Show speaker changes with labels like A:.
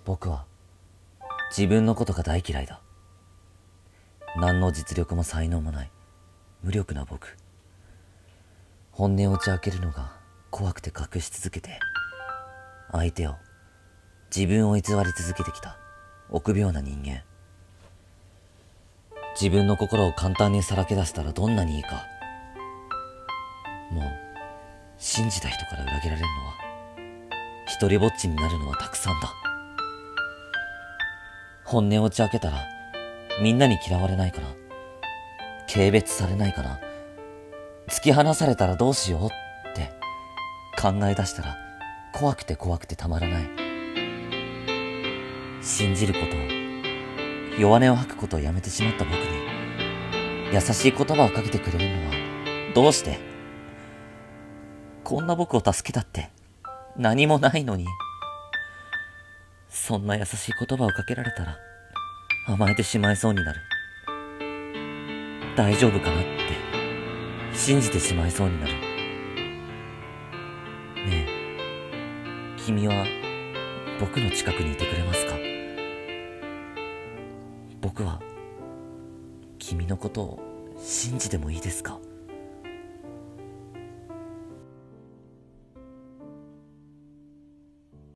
A: 僕は自分のことが大嫌いだ。何の実力も才能もない無力な僕。本音を打ち明けるのが怖くて隠し続けて、相手を、自分を偽り続けてきた臆病な人間。自分の心を簡単にさらけ出したらどんなにいいか。もう信じた人から裏切られるのは、一人ぼっちになるのはたくさんだ。本音を打ち明けたらみんなに嫌われないかな、軽蔑されないかな、突き放されたらどうしようって考え出したら怖くて怖くてたまらない。信じることを、弱音を吐くことをやめてしまった僕に優しい言葉をかけてくれるのはどうして？こんな僕を助けたって何もないのに。そんな優しい言葉をかけられたら甘えてしまいそうになる。大丈夫かなって信じてしまいそうになる。ねえ、君は僕の近くにいてくれますか？僕は君のことを信じてもいいですか？